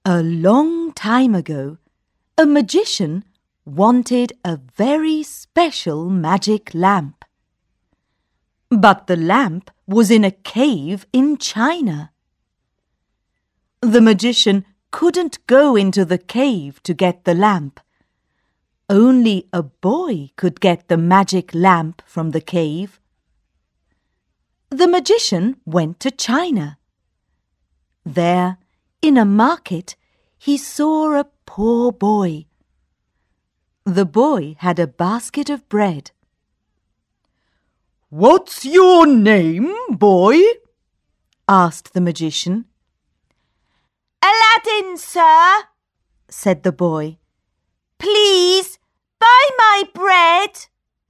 A long time ago, a magician wanted a very special magic lamp. But the lamp was in a cave in China. The magician couldn't go into the cave to get the lamp. Only a boy could get the magic lamp from the cave. The magician went to China. There, in a market, he saw a poor boy. The boy had a basket of bread. "What's your name, boy?" asked the magician. "Aladdin, sir," said the boy. "Please, buy my bread."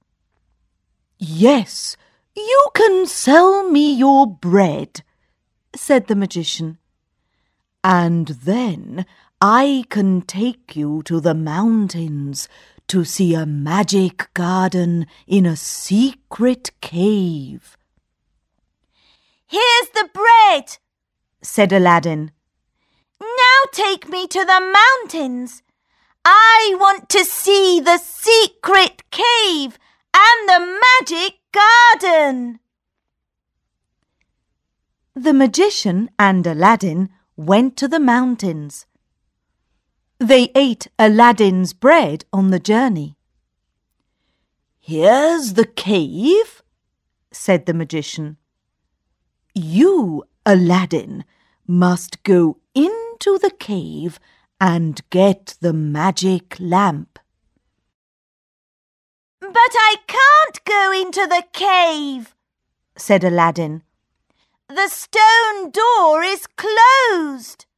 "Yes, you can sell me your bread," said the magician. "And then I can take you to the mountains to see a magic garden in a secret cave." "Here's the bread," said Aladdin. "Now take me to the mountains. I want to see the secret cave and the magic garden." The magician and Aladdin went to the mountains. They ate Aladdin's bread on the journey. "Here's the cave," said the magician. "You, Aladdin, must go into the cave and get the magic lamp." "But I can't go into the cave," said Aladdin. "The stone door is closed."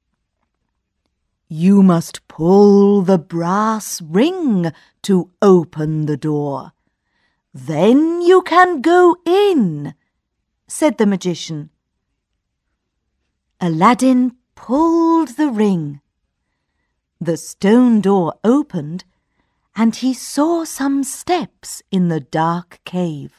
"You must pull the brass ring to open the door. Then you can go in," said the magician. Aladdin pulled the ring. The stone door opened, and he saw some steps in the dark cave.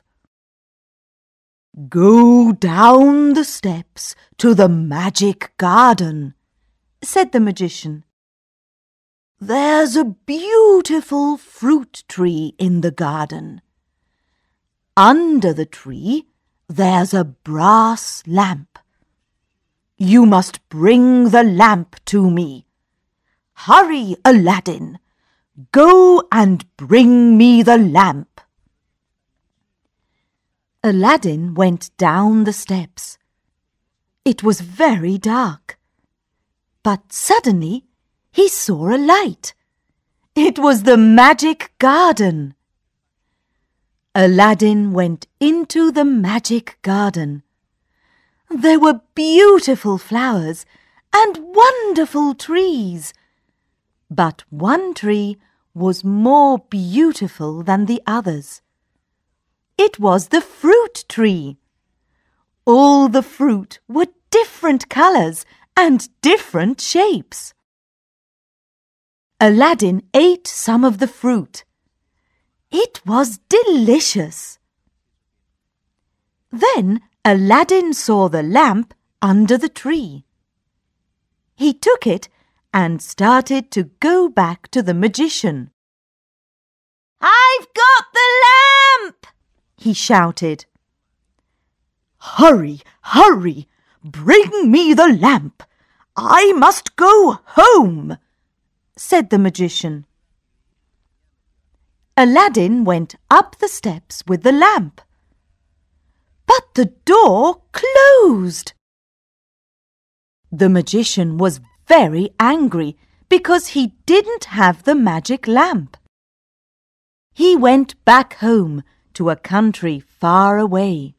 "Go down the steps to the magic garden," said the magician. "There's a beautiful fruit tree in the garden. Under the tree, there's a brass lamp. You must bring the lamp to me. Hurry, Aladdin! Go and bring me the lamp." Aladdin went down the steps. It was very dark. But suddenly he saw a light. It was the magic garden. Aladdin went into the magic garden. There were beautiful flowers and wonderful trees. But one tree was more beautiful than the others. It was the fruit tree. All the fruit were different colours and different shapes. Aladdin ate some of the fruit. It was delicious. Then Aladdin saw the lamp under the tree. He took it and started to go back to the magician. "I've got the lamp!" he shouted. "Hurry, hurry! Bring me the lamp! I must go home!" said the magician. Aladdin went up the steps with the lamp. But the door closed. The magician was very angry because he didn't have the magic lamp. He went back home to a country far away.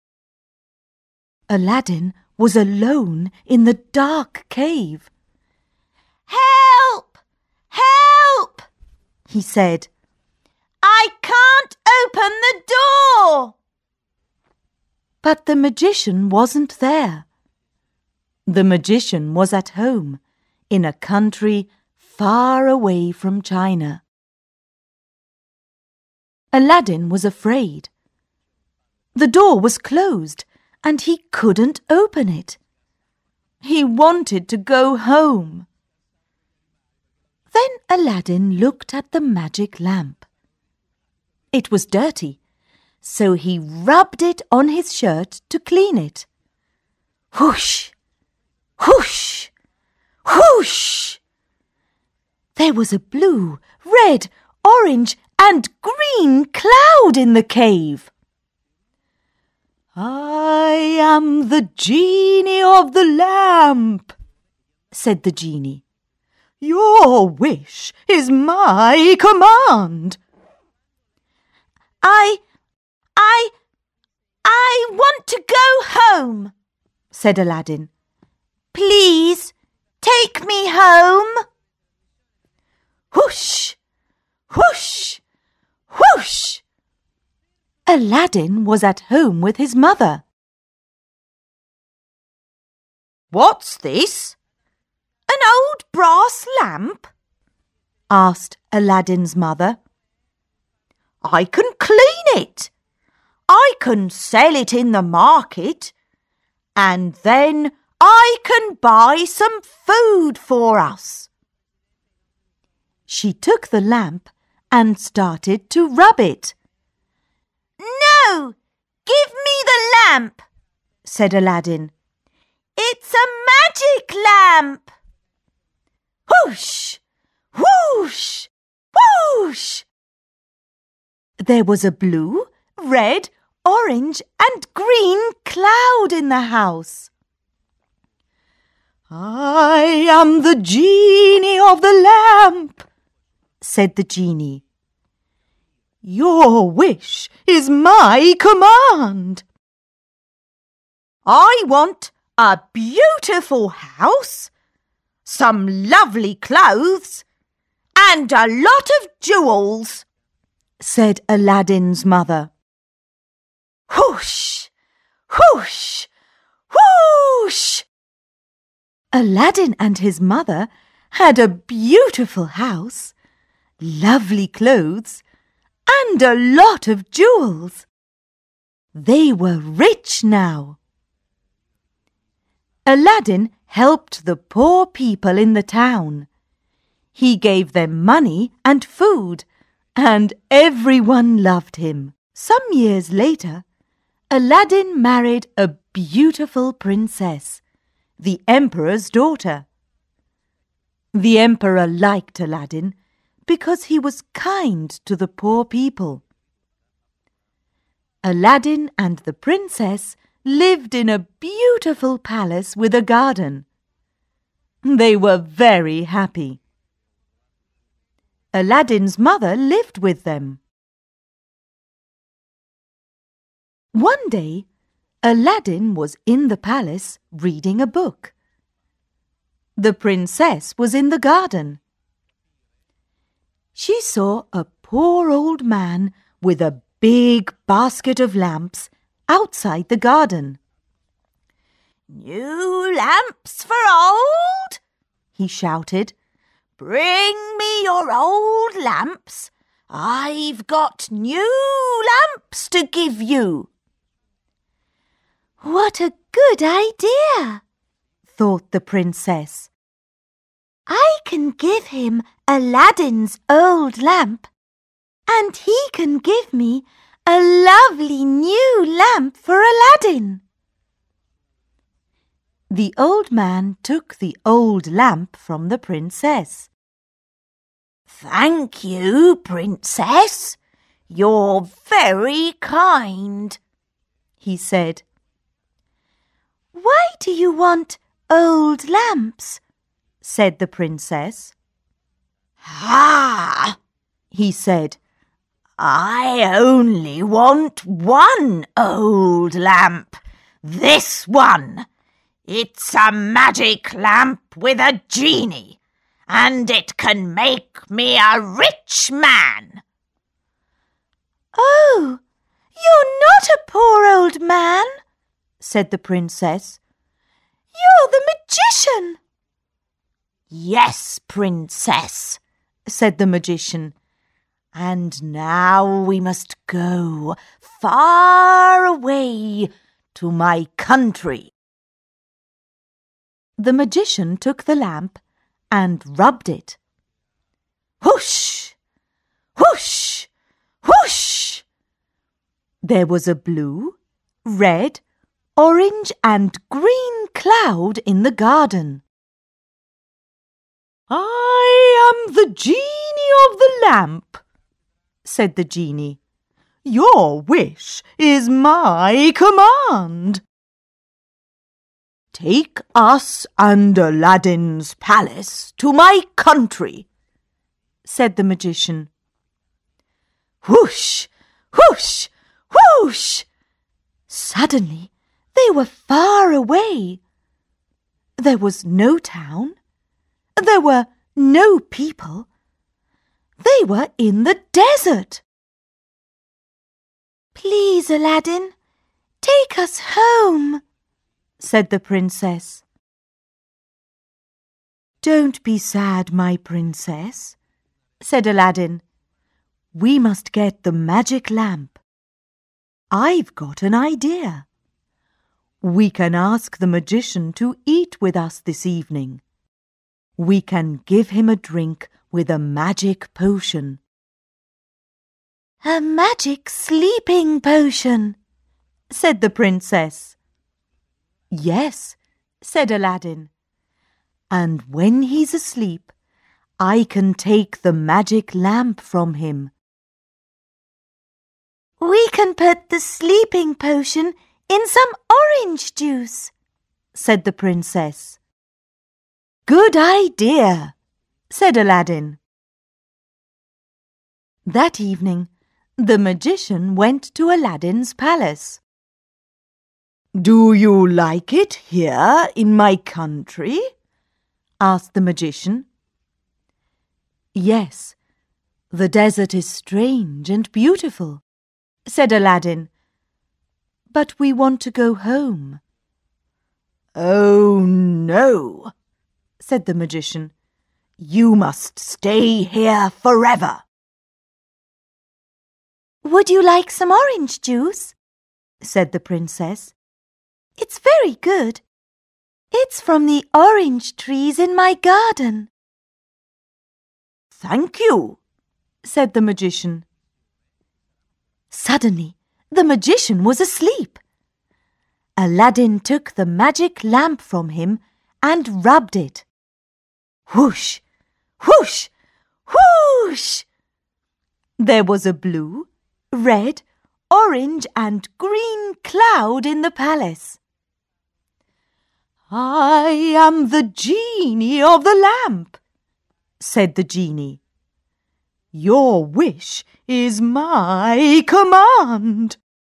Aladdin was alone in the dark cave. "Help! Help!" he said. "I can't open the door!" But the magician wasn't there. The magician was at home, in a country far away from China. Aladdin was afraid. The door was closed, and he couldn't open it. He wanted to go home. Then Aladdin looked at the magic lamp. It was dirty, so he rubbed it on his shirt to clean it. Whoosh! Whoosh! Whoosh! There was a blue, red, orange and green cloud in the cave. "I am the genie of the lamp," said the genie. "Your wish is my command." I want to go home," said Aladdin. "Please take me home." Whoosh! Whoosh! Whoosh! Aladdin was at home with his mother. "What's this? An old brass lamp?" asked Aladdin's mother. "I can clean it. I can sell it in the market. And then I can buy some food for us." She took the lamp and started to rub it. "No, give me the lamp," said Aladdin. "It's a magic lamp." Whoosh! Whoosh! Whoosh! There was a blue, red, orange and green cloud in the house. "I am the genie of the lamp," said the genie. "Your wish is my command." "I want a beautiful house, some lovely clothes, and a lot of jewels," said Aladdin's mother. Whoosh! Whoosh! Whoosh! Aladdin and his mother had a beautiful house, lovely clothes, and a lot of jewels. They were rich now. Aladdin helped the poor people in the town. He gave them money and food, and everyone loved him. Some years later, Aladdin married a beautiful princess, the emperor's daughter. The emperor liked Aladdin because he was kind to the poor people. Aladdin and the princess lived in a beautiful palace with a garden. They were very happy. Aladdin's mother lived with them. One day, Aladdin was in the palace reading a book. The princess was in the garden. She saw a poor old man with a big basket of lamps outside the garden. "New lamps for old?" he shouted. "Bring me your old lamps. I've got new lamps to give you." "What a good idea," thought the princess. "I can give him Aladdin's old lamp, and he can give me a lovely new lamp for Aladdin." The old man took the old lamp from the princess. "Thank you, princess. You're very kind," he said. "Why do you want old lamps?" said the princess. "Ah," he said, "I only want one old lamp. This one. It's a magic lamp with a genie, and it can make me a rich man." "Oh, you're not a poor old man," said the princess. "You're the magician." "Yes, princess," said the magician. "And now we must go far away to my country." The magician took the lamp and rubbed it. Whoosh! Whoosh! Whoosh! There was a blue, red, orange and green cloud in the garden. I am the genie of the lamp, said the genie. Your wish is my command. Take us and Aladdin's palace to my country, said the magician. Whoosh! Whoosh! Whoosh! Suddenly they were far away. There was no town. There were no people. They were in the desert. Please, Aladdin, take us home, said the princess. Don't be sad, my princess, said Aladdin. We must get the magic lamp. I've got an idea. We can ask the magician to eat with us this evening. We can give him a drink with a magic potion. A magic sleeping potion, said the princess. Yes, said Aladdin. And when he's asleep, I can take the magic lamp from him. We can put the sleeping potion in some orange juice, said the princess. Good idea, said Aladdin. That evening, the magician went to Aladdin's palace. Do you like it here in my country? asked the magician. Yes, the desert is strange and beautiful, said Aladdin. But we want to go home. Oh, no, said the magician. You must stay here forever. Would you like some orange juice? said the princess. It's very good. It's from the orange trees in my garden. Thank you, said the magician. Suddenly, the magician was asleep. Aladdin took the magic lamp from him and rubbed it. Whoosh! Whoosh! Whoosh! There was a blue, red, orange and green cloud in the palace. I am the genie of the lamp, said the genie. Your wish is my command.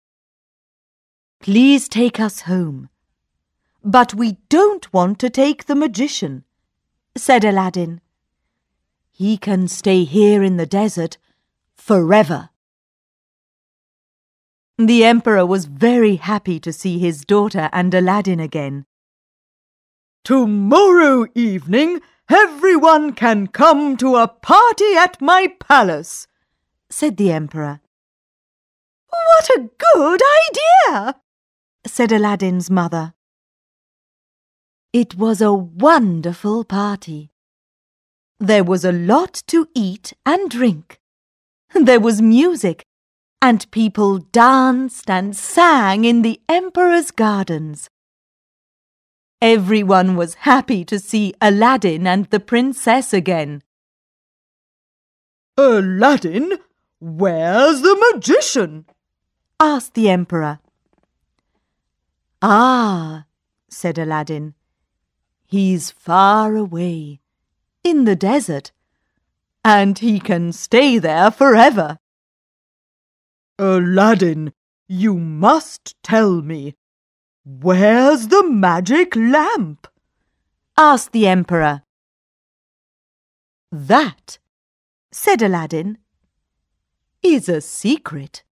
Please take us home. But we don't want to take the magician, said Aladdin. He can stay here in the desert forever. The emperor was very happy to see his daughter and Aladdin again. Tomorrow evening, everyone can come to a party at my palace, said the emperor. What a good idea, said Aladdin's mother. It was a wonderful party. There was a lot to eat and drink. There was music, and people danced and sang in the emperor's gardens. Everyone was happy to see Aladdin and the princess again. Aladdin, where's the magician? asked the emperor. Ah, said Aladdin, he's far away, in the desert, and he can stay there forever. Aladdin, you must tell me, where's the magic lamp? asked the emperor. That, said Aladdin, is a secret.